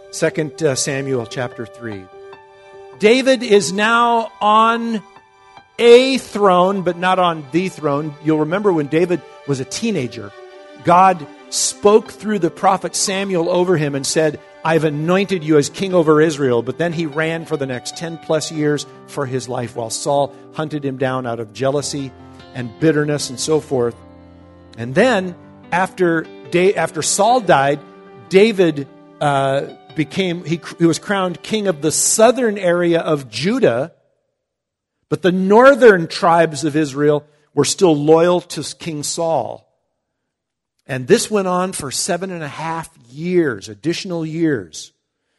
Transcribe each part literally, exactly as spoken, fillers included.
Second Samuel chapter three. David is now on a throne, but not on the throne. You'll remember when David was a teenager, God spoke through the prophet Samuel over him and said, I've anointed you as king over Israel. But then he ran for the next ten plus years for his life while Saul hunted him down out of jealousy and bitterness and so forth. And then after after Saul died, David uh, became, he, he was crowned king of the southern area of Judah, but the northern tribes of Israel were still loyal to King Saul. And this went on for seven and a half years, additional years.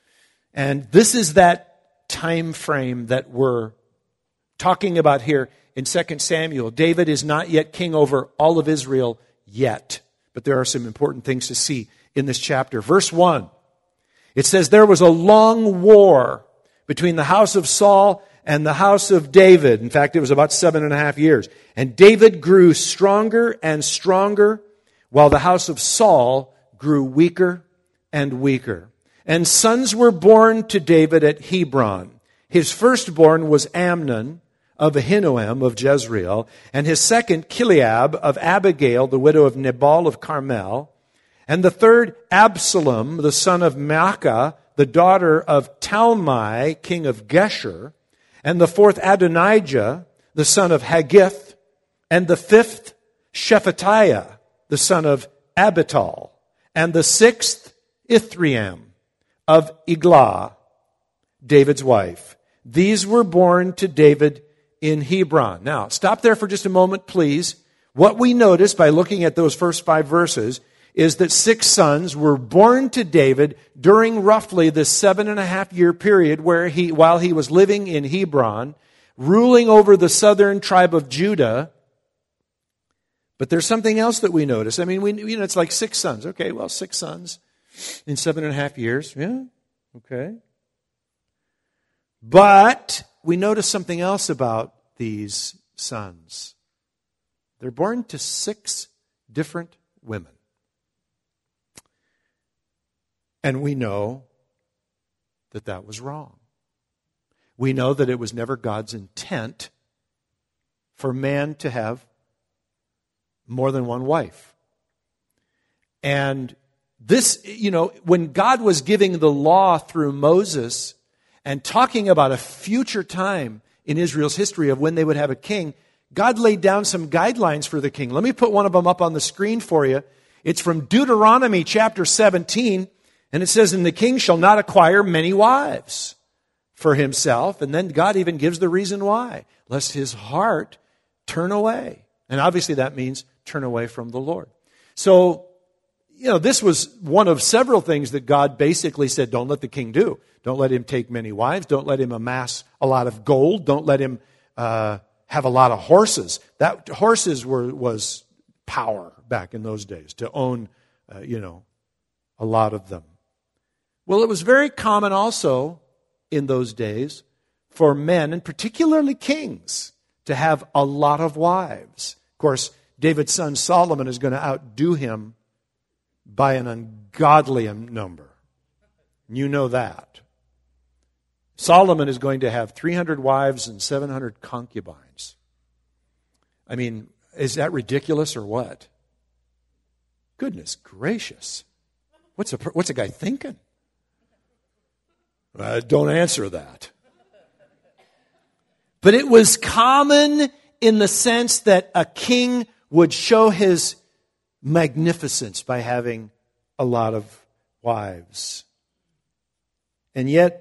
And this is that time frame that we're talking about here in Second Samuel. David is not yet king over all of Israel yet. But there are some important things to see in this chapter. Verse one, it says, there was a long war between the house of Saul and the house of David. In fact, it was about seven and a half years. And David grew stronger and stronger, while the house of Saul grew weaker and weaker. And sons were born to David at Hebron. His firstborn was Amnon of Ahinoam of Jezreel, and his second Chileab of Abigail, the widow of Nabal of Carmel, and the third Absalom, the son of Maacah, the daughter of Talmai, king of Geshur, and the fourth Adonijah, the son of Haggith, and the fifth Shephatiah, the son of Abital, and the sixth Ithream of Eglah, David's wife. These were born to David in Hebron. Now, stop there for just a moment, please. What we notice by looking at those first five verses is that six sons were born to David during roughly this seven and a half year period where he, while he was living in Hebron, ruling over the southern tribe of Judah. But there's something else that we notice. I mean, we, you know, it's like six sons. Okay, well, six sons in seven and a half years. Yeah, okay. But we notice something else about these sons. They're born to six different women. And we know that that was wrong. We know that it was never God's intent for man to have more than one wife. And this, you know, when God was giving the law through Moses and talking about a future time in Israel's history of when they would have a king, God laid down some guidelines for the king. Let me put one of them up on the screen for you. It's from Deuteronomy chapter seventeen, and it says, and the king shall not acquire many wives for himself. And then God even gives the reason why, lest his heart turn away. And obviously that means turn away from the Lord. So, you know, this was one of several things that God basically said, don't let the king do. Don't let him take many wives. Don't let him amass a lot of gold. Don't let him uh, have a lot of horses. That horses were was power back in those days, to own, uh, you know, a lot of them. Well, it was very common also in those days for men, and particularly kings, to have a lot of wives. Of course, David's son Solomon is going to outdo him by an ungodly number. You know that. Solomon is going to have three hundred wives and seven hundred concubines. I mean, is that ridiculous or what? Goodness gracious. What's a, what's a guy thinking? Uh, don't answer that. But it was common in the sense that a king would show his magnificence by having a lot of wives. And yet,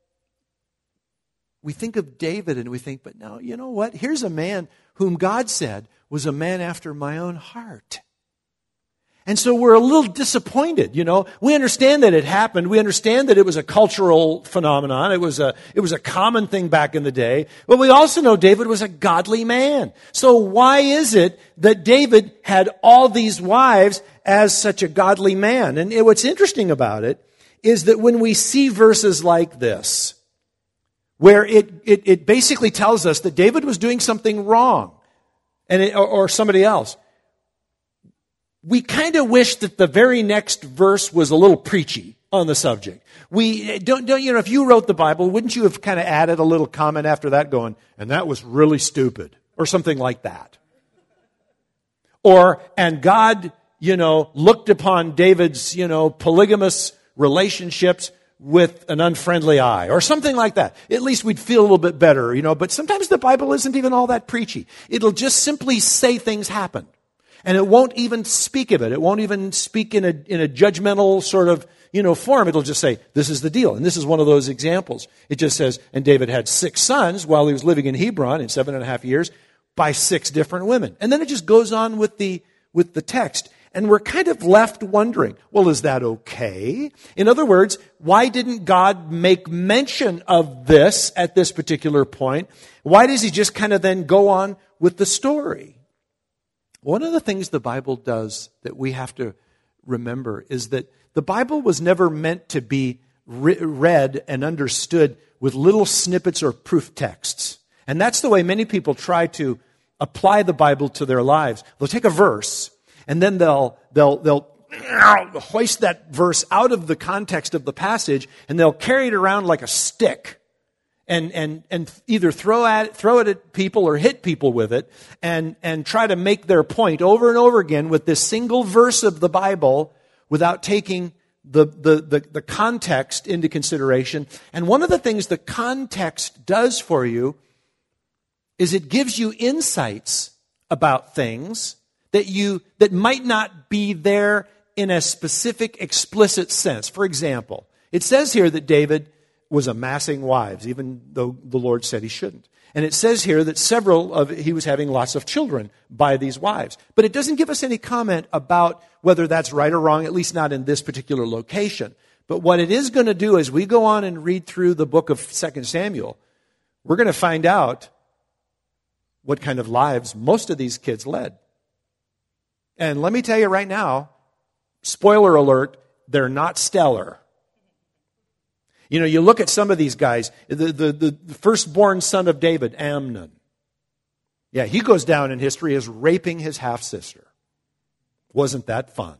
we think of David and we think, but now, you know what? Here's a man whom God said was a man after my own heart. And so we're a little disappointed, you know. We understand that it happened. We understand that it was a cultural phenomenon. It was a, it was a common thing back in the day. But we also know David was a godly man. So why is it that David had all these wives as such a godly man? And it, what's interesting about it is that when we see verses like this, where it, it, it basically tells us that David was doing something wrong, and it, or, or somebody else, we kind of wish that the very next verse was a little preachy. on the subject. We don't, don't, you know, if you wrote the Bible, wouldn't you have kind of added a little comment after that going, and that was really stupid, or something like that? Or, and God, you know, looked upon David's, you know, polygamous relationships with an unfriendly eye, or something like that. At least we'd feel a little bit better, you know, but sometimes the Bible isn't even all that preachy. It'll just simply say things happened. And it won't even speak of it. It won't even speak in a, in a judgmental sort of, you know, form. It'll just say, this is the deal. And this is one of those examples. It just says, and David had six sons while he was living in Hebron in seven and a half years by six different women. And then it just goes on with the, with the text. And we're kind of left wondering, well, is that okay? In other words, why didn't God make mention of this at this particular point? Why does he just kind of then go on with the story? One of the things the Bible does that we have to remember is that the Bible was never meant to be re- read and understood with little snippets or proof texts. And that's the way many people try to apply the Bible to their lives. They'll take a verse and then they'll they'll they'll hoist that verse out of the context of the passage and they'll carry it around like a stick. And, and, and either throw at throw it at people or hit people with it and, and try to make their point over and over again with this single verse of the Bible without taking the, the, the, the context into consideration. And one of the things the context does for you is it gives you insights about things that you that might not be there in a specific, explicit sense. For example, it says here that David was amassing wives, even though the Lord said he shouldn't. And it says here that several of he was having lots of children by these wives. But it doesn't give us any comment about whether that's right or wrong, at least not in this particular location. But what it is going to do as we go on and read through the book of Second Samuel, we're going to find out what kind of lives most of these kids led. And let me tell you right now, spoiler alert, they're not stellar. You know, you look at some of these guys, the, the, the firstborn son of David, Amnon. Yeah, he goes down in history as raping his half-sister. Wasn't that fun?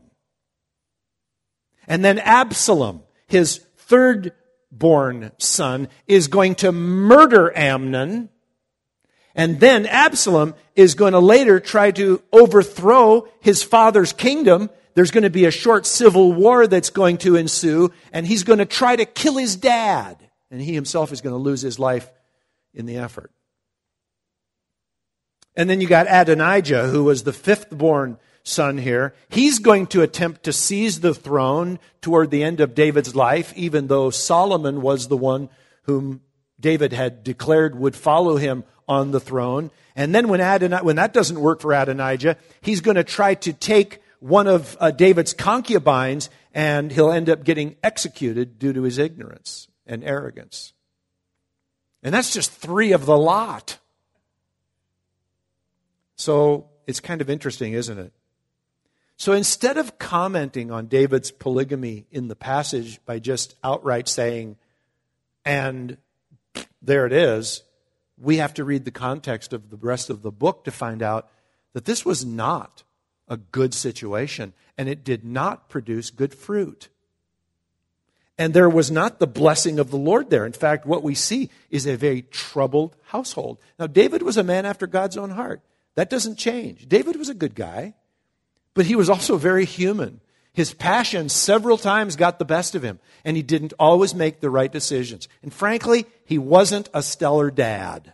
And then Absalom, his third-born son, is going to murder Amnon. And then Absalom is going to later try to overthrow his father's kingdom. There's going to be a short civil war that's going to ensue, and he's going to try to kill his dad. And he himself is going to lose his life in the effort. And then you got Adonijah, who was the fifth-born son here. He's going to attempt to seize the throne toward the end of David's life, even though Solomon was the one whom David had declared would follow him on the throne. And then when Adonijah, when that doesn't work for Adonijah, he's going to try to take one of uh, David's concubines, and he'll end up getting executed due to his ignorance and arrogance. And that's just three of the lot. So it's kind of interesting, isn't it? So instead of commenting on David's polygamy in the passage by just outright saying, and there it is, we have to read the context of the rest of the book to find out that this was not a good situation, and it did not produce good fruit. And there was not the blessing of the Lord there. In fact, what we see is a very troubled household. Now, David was a man after God's own heart. That doesn't change. David was a good guy, but he was also very human. His passion several times got the best of him, and he didn't always make the right decisions. And frankly, he wasn't a stellar dad.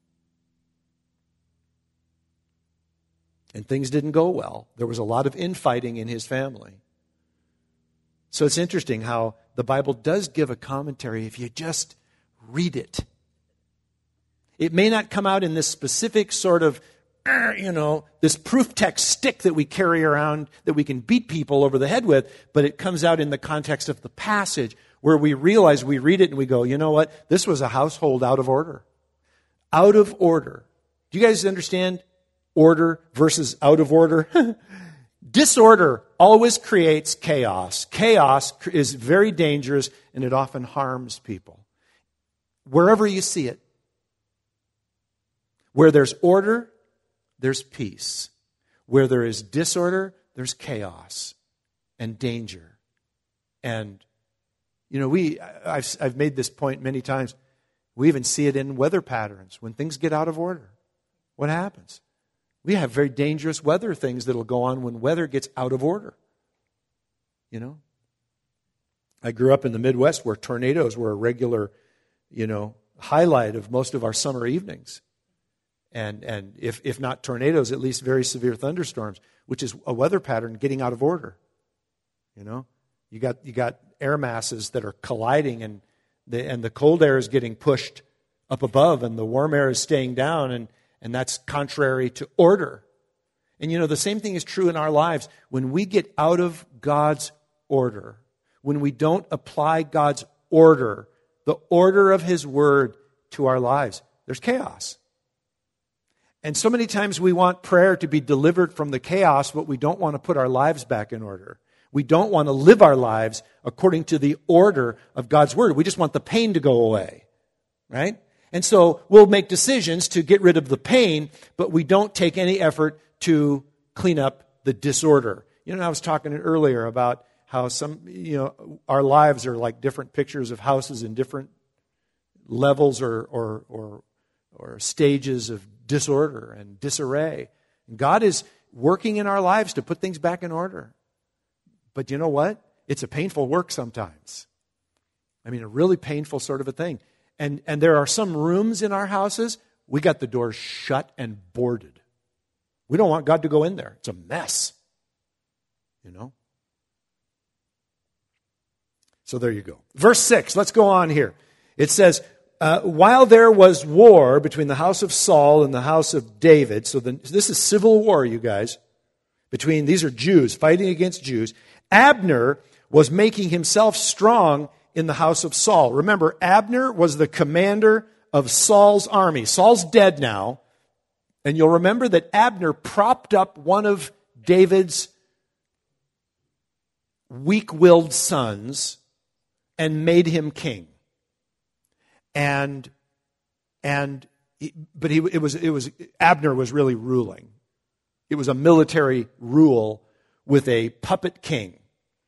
And things didn't go well. There was a lot of infighting in his family. So it's interesting how the Bible does give a commentary if you just read it. It may not come out in this specific sort of, you know, this proof text stick that we carry around that we can beat people over the head with, but it comes out in the context of the passage where we realize we read it and we go, you know what? This was a household out of order. Out of order. Do you guys understand? Order versus out of order. Disorder always creates chaos. Chaos is very dangerous, and it often harms people. Wherever you see it. Where there's order, there's peace. Where there is disorder, there's chaos and danger and You know, we I've, I've made this point many times. We even see it in weather patterns. When things get out of order, what happens? We have very dangerous weather things that will go on when weather gets out of order. You know? I grew up in the Midwest where tornadoes were a regular, you know, highlight of most of our summer evenings. And and if if not tornadoes, at least very severe thunderstorms, which is a weather pattern getting out of order. You know? You got you got air masses that are colliding, and the and the cold air is getting pushed up above, and the warm air is staying down, and, and that's contrary to order. And you know, the same thing is true in our lives. When we get out of God's order, when we don't apply God's order, the order of His Word to our lives, there's chaos. And so many times we want prayer to be delivered from the chaos, but we don't want to put our lives back in order. We don't want to live our lives according to the order of God's Word. We just want the pain to go away, right? And so we'll make decisions to get rid of the pain, but we don't take any effort to clean up the disorder. You know, I was talking earlier about how some, you know, our lives are like different pictures of houses in different levels or or or, or stages of disorder and disarray. And God is working in our lives to put things back in order. But you know what? It's a painful work sometimes. I mean, a really painful sort of a thing. And and there are some rooms in our houses, we got the doors shut and boarded. We don't want God to go in there. It's a mess. You know? So there you go. Verse six, let's go on here. It says, uh, while there was war between the house of Saul and the house of David, so the, this is civil war, you guys, between, these are Jews fighting against Jews, Abner was making himself strong in the house of Saul. Remember, Abner was the commander of Saul's army. Saul's dead now, and you'll remember that Abner propped up one of David's weak-willed sons and made him king. And and but he it was it was Abner was really ruling. It was a military rule with a puppet king.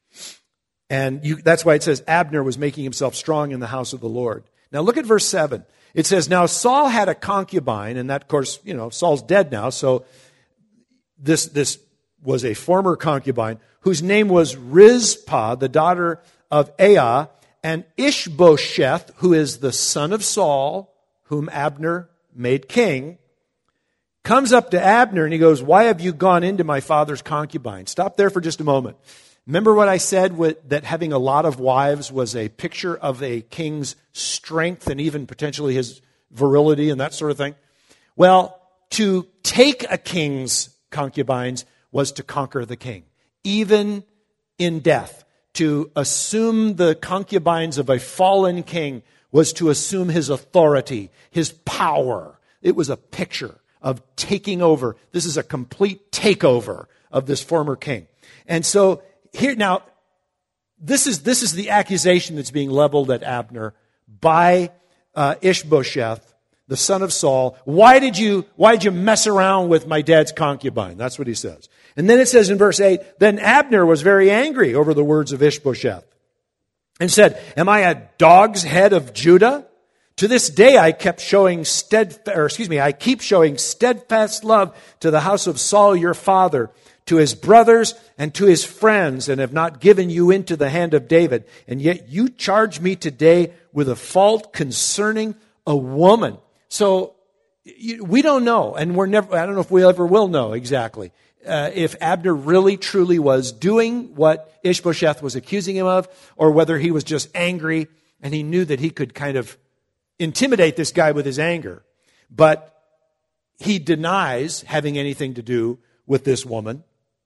And you, that's why it says Abner was making himself strong in the house of the Lord. Now look at verse seven. It says, now Saul had a concubine, and that, of course, you know, Saul's dead now, so this this was a former concubine whose name was Rizpah, the daughter of Aiah, and Ishbosheth, who is the son of Saul, whom Abner made king, comes up to Abner and he goes, why have you gone into my father's concubine? Stop there for just a moment. Remember what I said with, that having a lot of wives was a picture of a king's strength and even potentially his virility and that sort of thing? Well, to take a king's concubines was to conquer the king, even in death. To assume the concubines of a fallen king was to assume his authority, his power. It was a picture of taking over. This is a complete takeover of this former king. And so here now, this is this is the accusation that's being leveled at Abner by uh, Ishbosheth, the son of Saul. Why did you why did you mess around with my dad's concubine? That's what he says. And then it says in verse eight, then Abner was very angry over the words of Ishbosheth and said, am I a dog's head of Judah? To this day I kept showing steadfast, or excuse me, I keep showing steadfast love to the house of Saul your father, to his brothers and to his friends, and have not given you into the hand of David. And yet you charge me today with a fault concerning a woman. So we don't know, and we're never, I don't know if we ever will know exactly, uh, if Abner really truly was doing what Ishbosheth was accusing him of, or whether he was just angry and he knew that he could kind of intimidate this guy with his anger. But he denies having anything to do with this woman.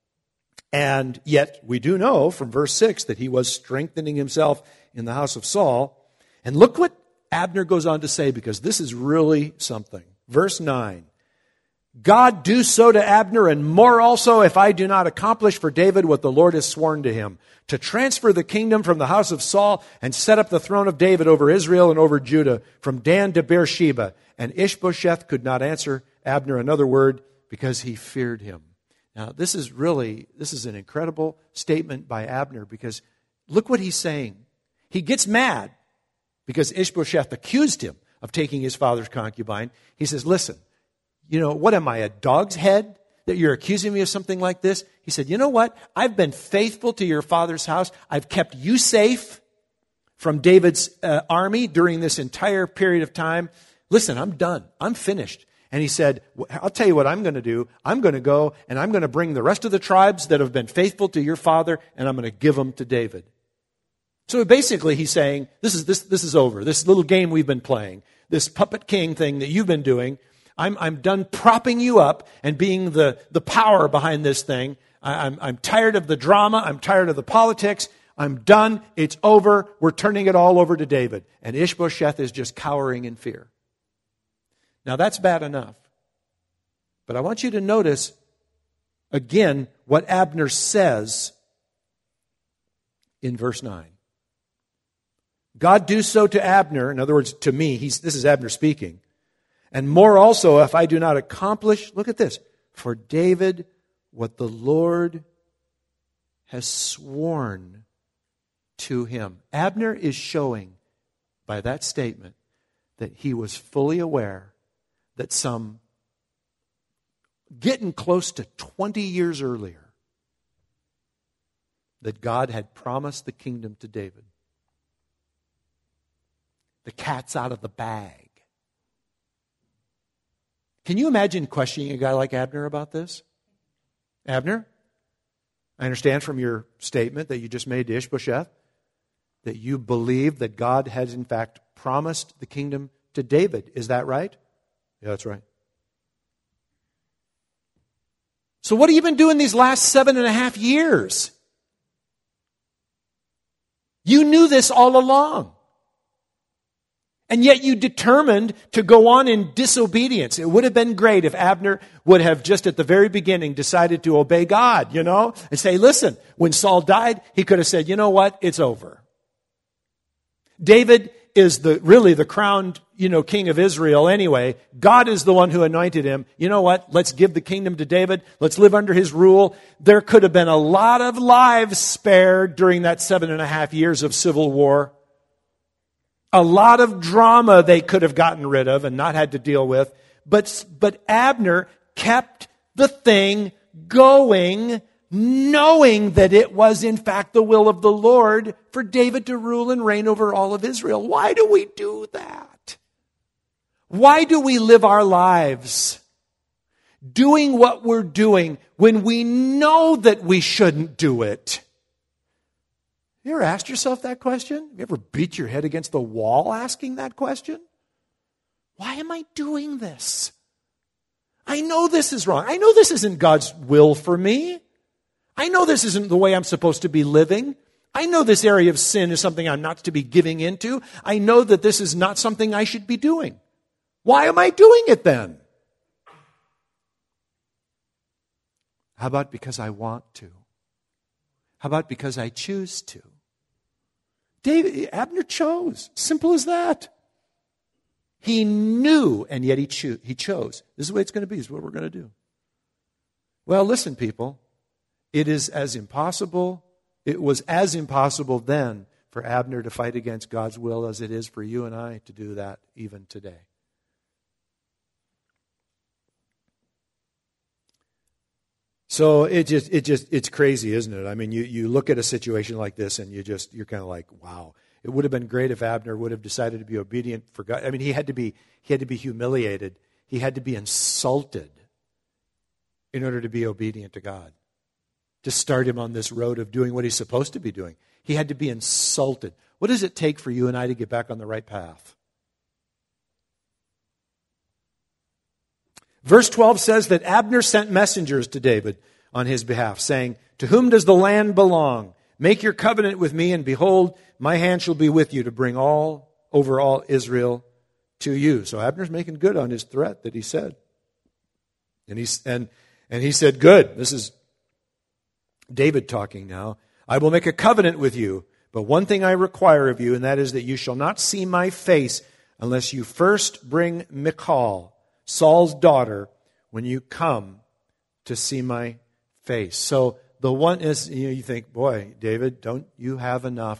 And yet we do know from verse six that he was strengthening himself in the house of Saul. And look what Abner goes on to say, because this is really something. Verse nine. God do so to Abner and more also if I do not accomplish for David what the Lord has sworn to him, to transfer the kingdom from the house of Saul and set up the throne of David over Israel and over Judah from Dan to Beersheba. And Ishbosheth could not answer Abner another word because he feared him. Now, this is really, this is an incredible statement by Abner, because look what he's saying. he gets mad because Ishbosheth accused him of taking his father's concubine. He says, listen, you know, what am I, a dog's head that you're accusing me of something like this? He said, you know what? I've been faithful to your father's house. I've kept you safe from David's uh, army during this entire period of time. Listen, I'm done. I'm finished. And he said, I'll tell you what I'm going to do. I'm going to go and I'm going to bring the rest of the tribes that have been faithful to your father, and I'm going to give them to David. So basically he's saying, this is, this, this is over. This little game we've been playing, this puppet king thing that you've been doing, I'm, I'm done propping you up and being the, the power behind this thing. I, I'm, I'm tired of the drama. I'm tired of the politics. I'm done. It's over. We're turning it all over to David. And Ishbosheth is just cowering in fear. Now that's bad enough. But I want you to notice, again, what Abner says in verse nine. God do so to Abner, in other words, to me, he's, this is Abner speaking, and more also if I do not accomplish, look at this, for David what the Lord has sworn to him. Abner is showing by that statement that he was fully aware that some getting close to twenty years earlier that God had promised the kingdom to David. The cat's out of the bag. Can you imagine questioning a guy like Abner about this? Abner, I understand from your statement that you just made to Ishbosheth that you believe that God has in fact promised the kingdom to David. Is that right? Yeah, that's right. So what have you been doing these last seven and a half years? You knew this all along. And yet you determined to go on in disobedience. It would have been great if Abner would have just at the very beginning decided to obey God, you know, and say, listen, when Saul died, he could have said, you know what, it's over. David is the really the crowned, you know, king of Israel anyway. God is the one who anointed him. You know what? Let's give the kingdom to David. Let's live under his rule. There could have been a lot of lives spared during that seven and a half years of civil war. A lot of drama they could have gotten rid of and not had to deal with. But, but Abner kept the thing going, knowing that it was in fact the will of the Lord for David to rule and reign over all of Israel. Why do we do that? Why do we live our lives doing what we're doing when we know that we shouldn't do it? You ever asked yourself that question? You ever beat your head against the wall asking that question? Why am I doing this? I know this is wrong. I know this isn't God's will for me. I know this isn't the way I'm supposed to be living. I know this area of sin is something I'm not to be giving into. I know that this is not something I should be doing. Why am I doing it then? How about because I want to? How about because I choose to? David, Abner chose. Simple as that. He knew, and yet he, cho- he chose. This is the way it's going to be. This is what we're going to do. Well, listen, people. It is as impossible, it was as impossible then for Abner to fight against God's will as it is for you and I to do that even today. So it just, it just, it's crazy, isn't it? I mean, you, you look at a situation like this and you just, you're kind of like, wow. It would have been great if Abner would have decided to be obedient for God. I mean, he had to be, he had to be humiliated. He had to be insulted in order to be obedient to God. To start him on this road of doing what he's supposed to be doing. He had to be insulted. What does it take for you and I to get back on the right path? Verse twelve says that Abner sent messengers to David on his behalf, saying, to whom does the land belong? Make your covenant with me, and behold, my hand shall be with you to bring all over all Israel to you. So Abner's making good on his threat that he said. And he, and, and he said, good, this is David talking now. I will make a covenant with you, but one thing I require of you, and that is that you shall not see my face unless you first bring Michal, Saul's daughter, when you come to see my face. So the one is, you know, you think, boy, David, don't you have enough?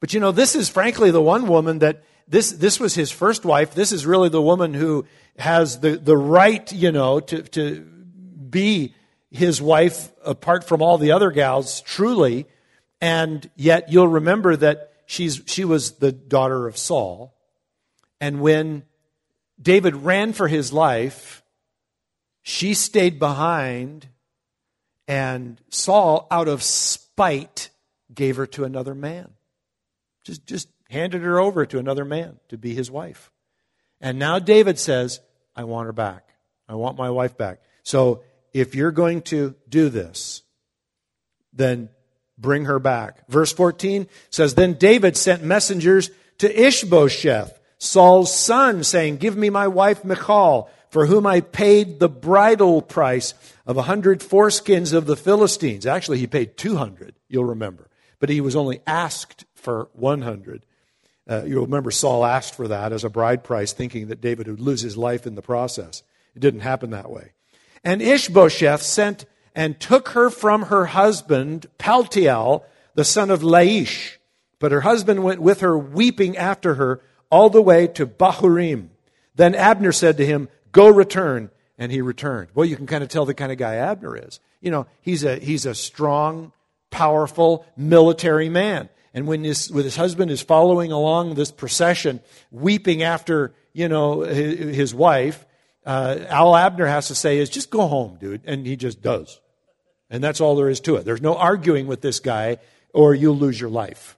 But you know, this is frankly the one woman that, this this was his first wife. This is really the woman who has the, the right, you know, to, to be his wife apart from all the other gals, truly. And yet you'll remember that she's she was the daughter of Saul. And when David ran for his life, she stayed behind, and Saul, out of spite, gave her to another man. Just, just handed her over to another man to be his wife. And now David says, I want her back. I want my wife back. So if you're going to do this, then bring her back. Verse fourteen says, Then David sent messengers to Ishbosheth, Saul's son, saying, Give me my wife Michal, for whom I paid the bridal price of a hundred foreskins of the Philistines. Actually, he paid two hundred, you'll remember. But he was only asked for one hundred. Uh, you'll remember Saul asked for that as a bride price, thinking that David would lose his life in the process. It didn't happen that way. And Ishbosheth sent and took her from her husband, Paltiel, the son of Laish. But her husband went with her, weeping after her, all the way to Bahurim. Then Abner said to him, Go return. And he returned. Well, you can kind of tell the kind of guy Abner is. You know, he's a he's a strong, powerful military man. And when his, when his husband is following along this procession, weeping after, you know, his, his wife, uh, all Abner has to say is, just go home, dude. And he just does. And that's all there is to it. There's no arguing with this guy, or you'll lose your life.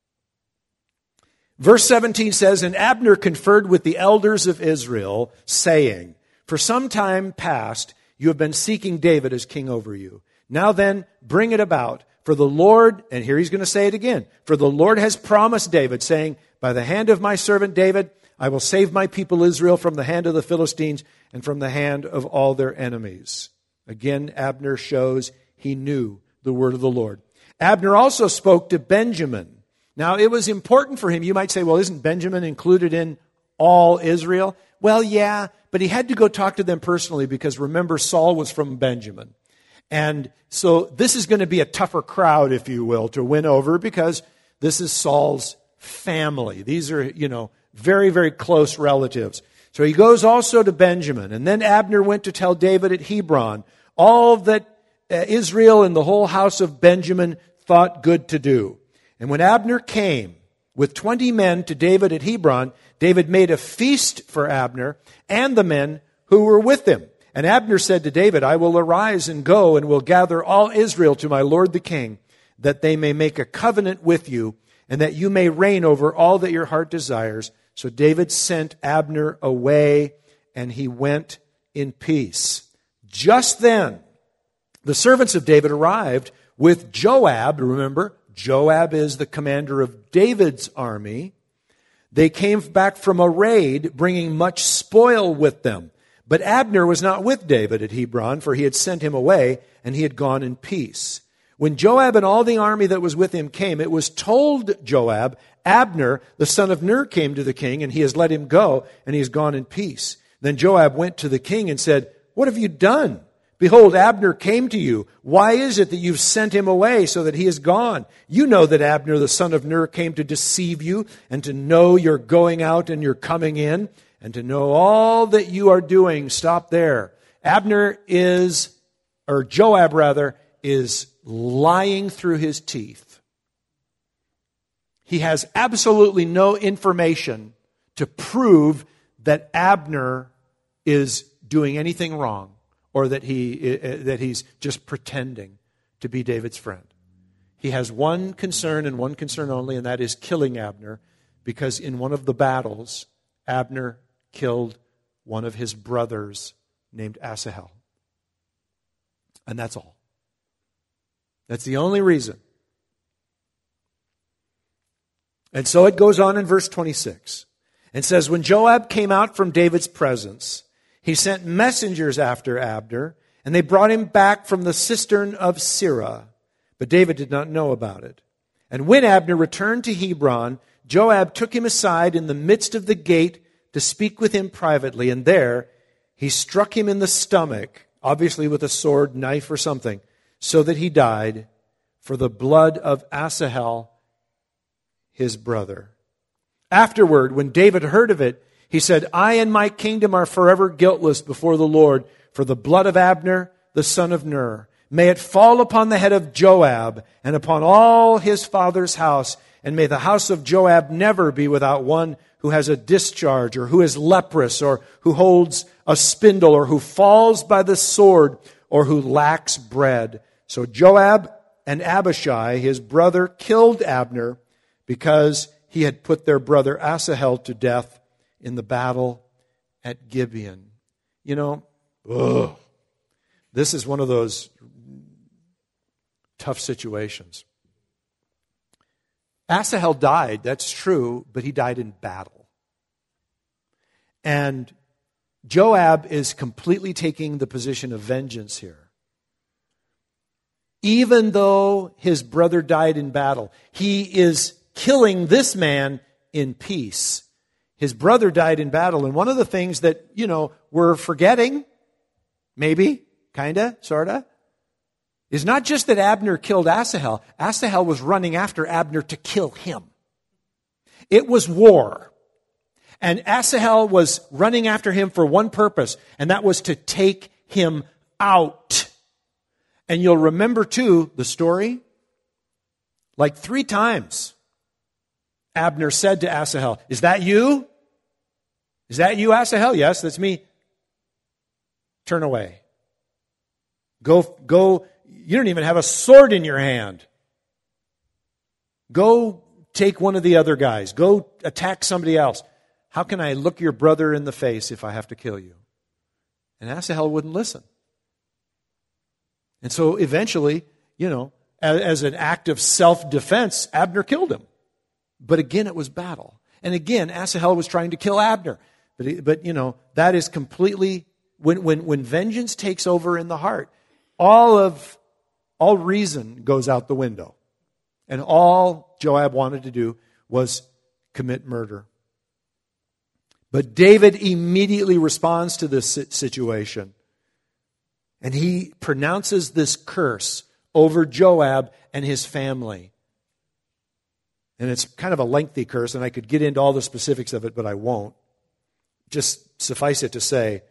Verse seventeen says, And Abner conferred with the elders of Israel, saying, For some time past you have been seeking David as king over you. Now then, bring it about. For the Lord, and here he's going to say it again, for the Lord has promised David, saying, By the hand of my servant David, I will save my people Israel from the hand of the Philistines and from the hand of all their enemies. Again, Abner shows he knew the word of the Lord. Abner also spoke to Benjamin. Now, it was important for him. You might say, well, isn't Benjamin included in all Israel? Well, yeah, but he had to go talk to them personally because remember, Saul was from Benjamin. And so this is going to be a tougher crowd, if you will, to win over because this is Saul's family. These are, you know, very, very close relatives. So he goes also to Benjamin. And then Abner went to tell David at Hebron all that uh, Israel and the whole house of Benjamin thought good to do. And when Abner came with twenty men to David at Hebron, David made a feast for Abner and the men who were with him. And Abner said to David, I will arise and go and will gather all Israel to my lord the king, that they may make a covenant with you, and that you may reign over all that your heart desires. So David sent Abner away, and he went in peace. Just then, the servants of David arrived with Joab. Remember, Joab is the commander of David's army. They came back from a raid, bringing much spoil with them. But Abner was not with David at Hebron, for he had sent him away, and he had gone in peace. When Joab and all the army that was with him came, it was told Joab, Abner, the son of Ner, came to the king, and he has let him go, and he has gone in peace. Then Joab went to the king and said, What have you done? Behold, Abner came to you. Why is it that you've sent him away so that he is gone? You know that Abner, the son of Ner, came to deceive you, and to know you're going out and you're coming in, and to know all that you are doing. Stop there. Abner is, or Joab rather, is lying through his teeth. He has absolutely no information to prove that Abner is doing anything wrong or that he that he's just pretending to be David's friend. He has one concern and one concern only, and that is killing Abner, because in one of the battles, Abner killed one of his brothers named Asahel. And that's all. That's the only reason. And so it goes on in verse twenty-six. It says, When Joab came out from David's presence, he sent messengers after Abner, and they brought him back from the cistern of Sirah. But David did not know about it. And when Abner returned to Hebron, Joab took him aside in the midst of the gate to speak with him privately, and there he struck him in the stomach, obviously with a sword, knife, or something, so that he died. For the blood of Asahel his brother. Afterward, when David heard of it, he said, I and my kingdom are forever guiltless before the Lord for the blood of Abner, the son of Ner. May it fall upon the head of Joab and upon all his father's house, and may the house of Joab never be without one who has a discharge, or who is leprous, or who holds a spindle, or who falls by the sword, or who lacks bread. So Joab and Abishai, his brother, killed Abner because he had put their brother Asahel to death in the battle at Gibeon. You know, ugh, this is one of those tough situations. Asahel died, that's true, but he died in battle. And Joab is completely taking the position of vengeance here. Even though his brother died in battle, he is killing this man in peace. His brother died in battle. And one of the things that, you know, we're forgetting, maybe, kinda, sorta, is not just that Abner killed Asahel. Asahel was running after Abner to kill him. It was war. And Asahel was running after him for one purpose, and that was to take him out. And you'll remember, too, the story. Like three times, Abner said to Asahel, is that you? Is that you, Asahel? Yes, that's me. Turn away. Go, go. You don't even have a sword in your hand. Go take one of the other guys. Go attack somebody else. How can I look your brother in the face if I have to kill you? And Asahel wouldn't listen. And so eventually, you know, as, as an act of self-defense, Abner killed him. But again, it was battle. And again, Asahel was trying to kill Abner. But, but you know, that is completely, when, when, when vengeance takes over in the heart, all of, all reason goes out the window. And all Joab wanted to do was commit murder. But David immediately responds to this situation. And he pronounces this curse over Joab and his family. And it's kind of a lengthy curse, and I could get into all the specifics of it, but I won't. Just suffice it to say,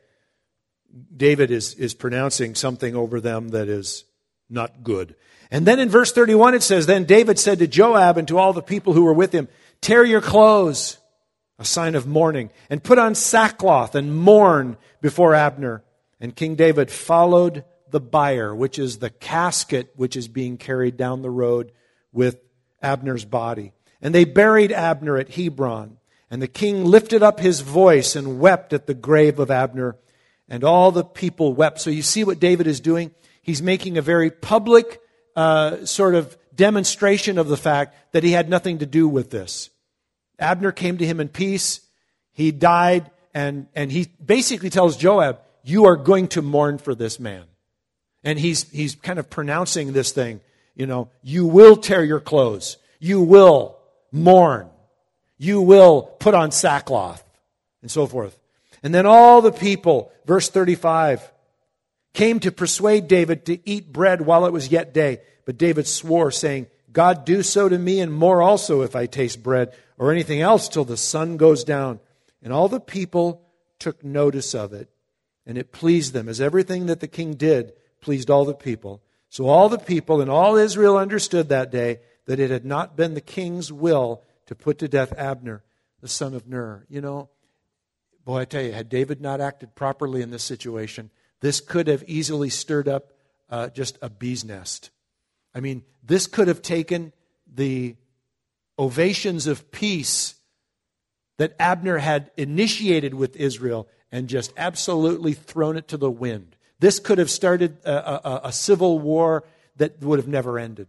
David is, is pronouncing something over them that is not good. And then in verse thirty-one it says, Then David said to Joab and to all the people who were with him, Tear your clothes, a sign of mourning, and put on sackcloth and mourn before Abner. And King David followed the bier, which is the casket which is being carried down the road with Abner's body. And they buried Abner at Hebron. And the king lifted up his voice and wept at the grave of Abner. And all the people wept. So you see what David is doing? He's making a very public uh, sort of demonstration of the fact that he had nothing to do with this. Abner came to him in peace. He died. And, and he basically tells Joab, you are going to mourn for this man. And he's, he's kind of pronouncing this thing, you know, you will tear your clothes. You will mourn. You will put on sackcloth and so forth. And then all the people, verse thirty-five, came to persuade David to eat bread while it was yet day. But David swore, saying, God, do so to me and more also if I taste bread or anything else till the sun goes down. And all the people took notice of it. And it pleased them, as everything that the king did pleased all the people. So all the people and all Israel understood that day that it had not been the king's will to put to death Abner, the son of Ner. You know, boy, I tell you, had David not acted properly in this situation, this could have easily stirred up uh, just a bee's nest. I mean, this could have taken the ovations of peace that Abner had initiated with Israel and just absolutely thrown it to the wind. This could have started a, a, a civil war that would have never ended.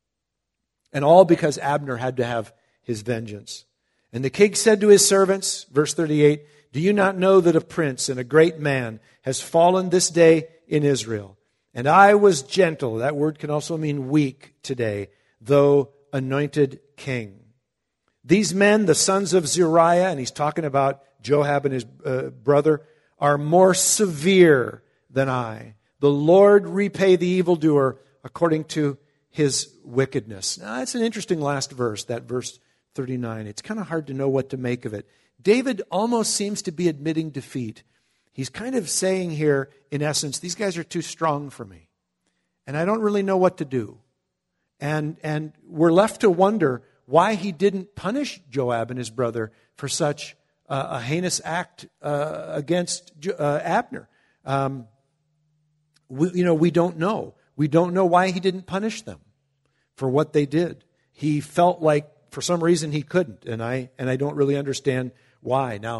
And all because Abner had to have his vengeance. And the king said to his servants, verse thirty-eight, Do you not know that a prince and a great man has fallen this day in Israel? And I was gentle, that word can also mean weak today, though anointed king. These men, the sons of Zeruiah, and he's talking about Joab and his uh, brother, are more severe than I. The Lord repay the evildoer according to his wickedness. Now, that's an interesting last verse, that verse thirty-nine. It's kind of hard to know what to make of it. David almost seems to be admitting defeat. He's kind of saying here, in essence, these guys are too strong for me. And I don't really know what to do. And, and we're left to wonder why he didn't punish Joab and his brother for such uh, a heinous act uh, against uh, Abner. Um, we, you know, we don't know. We don't know why he didn't punish them for what they did. He felt like for some reason he couldn't, and I and I don't really understand why. Now,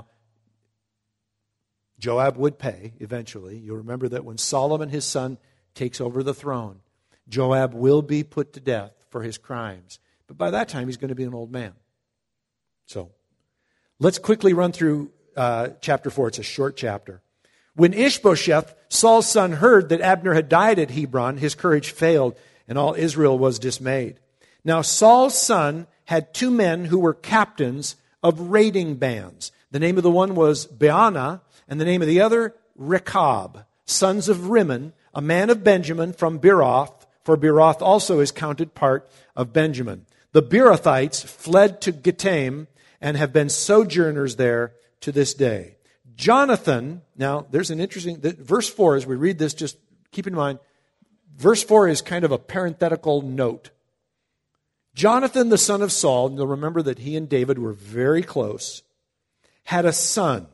Joab would pay eventually. You'll remember that when Solomon, his son, takes over the throne, Joab will be put to death for his crimes. But by that time, he's going to be an old man. So, let's quickly run through uh, chapter four. It's a short chapter. When Ishbosheth, Saul's son, heard that Abner had died at Hebron, his courage failed, and all Israel was dismayed. Now, Saul's son had two men who were captains of raiding bands. The name of the one was Baanah, and the name of the other, Rechab, sons of Rimmon, a man of Benjamin from Beeroth, for Beeroth also is counted part of Benjamin. The Beerothites fled to Gittaim and have been sojourners there to this day. Jonathan, now there's an interesting, verse four, as we read this, just keep in mind, verse four is kind of a parenthetical note. Jonathan, the son of Saul, and you'll remember that he and David were very close, had a son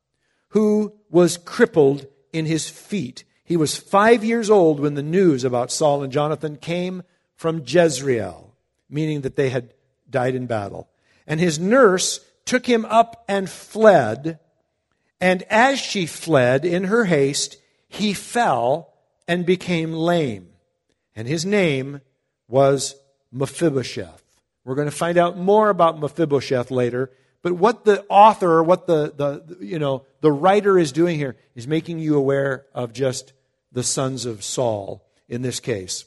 who was crippled in his feet. He was five years old when the news about Saul and Jonathan came from Jezreel, meaning that they had died in battle. And his nurse took him up and fled, and as she fled in her haste, he fell and became lame. And his name was Mephibosheth. We're going to find out more about Mephibosheth later, but what the author, what the, the you know, the writer is doing here is making you aware of just the sons of Saul in this case.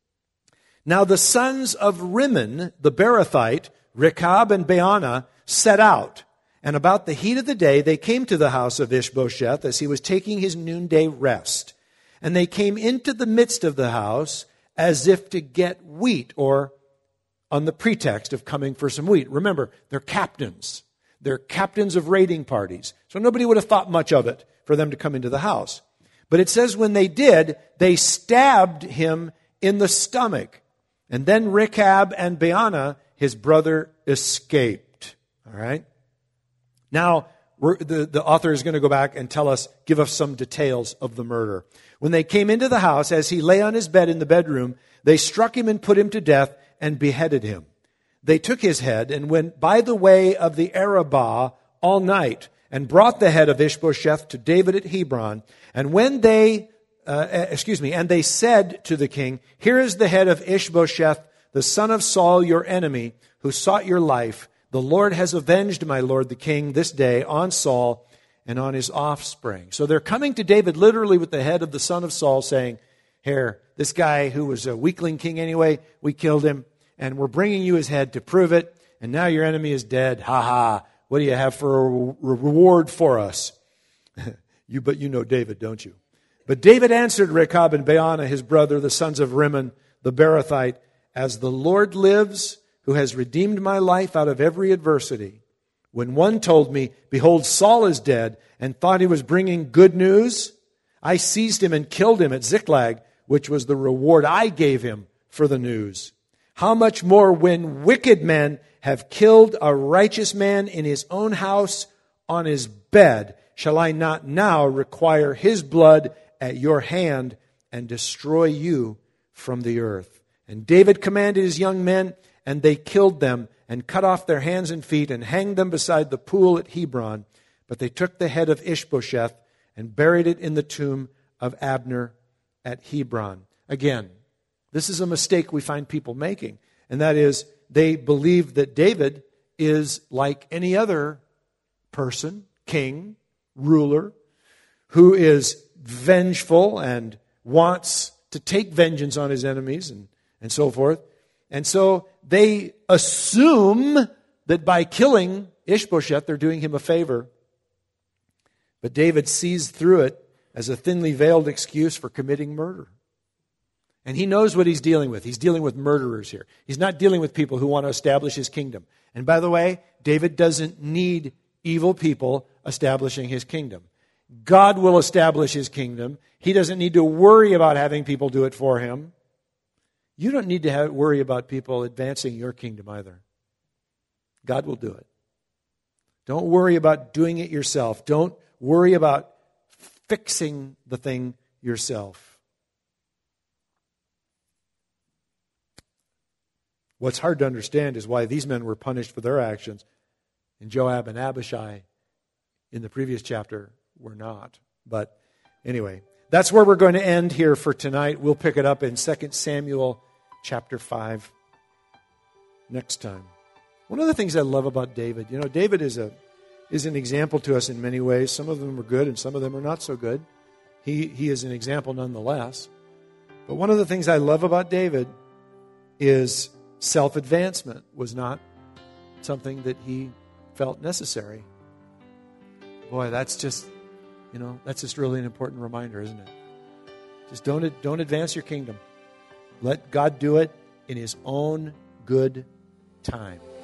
Now the sons of Rimmon, the Beerothite, Rechab and Baanah, set out. And about the heat of the day, they came to the house of Ishbosheth as he was taking his noonday rest. And they came into the midst of the house as if to get wheat, or on the pretext of coming for some wheat. Remember, they're captains. They're captains of raiding parties. So nobody would have thought much of it for them to come into the house. But it says when they did, they stabbed him in the stomach. And then Rechab and Baanah, his brother, escaped. All right? Now, we're, the, the author is going to go back and tell us, give us some details of the murder. When they came into the house, as he lay on his bed in the bedroom, they struck him and put him to death and beheaded him. They took his head and went by the way of the Arabah all night and brought the head of Ishbosheth to David at Hebron. And when they, uh, excuse me, and they said to the king, "Here is the head of Ishbosheth, the son of Saul, your enemy, who sought your life. The Lord has avenged my lord the king this day on Saul and on his offspring." So they're coming to David literally with the head of the son of Saul saying, "Here, this guy who was a weakling king anyway, we killed him, and we're bringing you his head to prove it, and now your enemy is dead. Ha ha, what do you have for a re- reward for us?" you, but you know David, don't you? But David answered Rechab and Baanah, his brother, the sons of Rimmon, the Beerothite, "As the Lord lives, who has redeemed my life out of every adversity, when one told me, 'Behold, Saul is dead,' and thought he was bringing good news, I seized him and killed him at Ziklag, which was the reward I gave him for the news. How much more when wicked men have killed a righteous man in his own house on his bed, shall I not now require his blood at your hand and destroy you from the earth?" And David commanded his young men, and they killed them and cut off their hands and feet and hanged them beside the pool at Hebron. But they took the head of Ishbosheth and buried it in the tomb of Abner at Hebron. Again, this is a mistake we find people making, and that is they believe that David is like any other person, king, ruler, who is vengeful and wants to take vengeance on his enemies and, and so forth. And so they assume that by killing Ishbosheth, they're doing him a favor. But David sees through it as a thinly veiled excuse for committing murder. And he knows what he's dealing with. He's dealing with murderers here. He's not dealing with people who want to establish his kingdom. And by the way, David doesn't need evil people establishing his kingdom. God will establish his kingdom. He doesn't need to worry about having people do it for him. You don't need to have, worry about people advancing your kingdom either. God will do it. Don't worry about doing it yourself. Don't worry about fixing the thing yourself. What's hard to understand is why these men were punished for their actions, and Joab and Abishai in the previous chapter were not. But anyway, that's where we're going to end here for tonight. We'll pick it up in Second Samuel chapter five next time. One of the things I love about David, you know, David is a is an example to us in many ways. Some of them are good and some of them are not so good. He he is an example nonetheless. But one of the things I love about David is self-advancement was not something that he felt necessary. Boy, that's just, you know, that's just really an important reminder, isn't it? Just don't don't advance your kingdom. Let God do it in his own good time.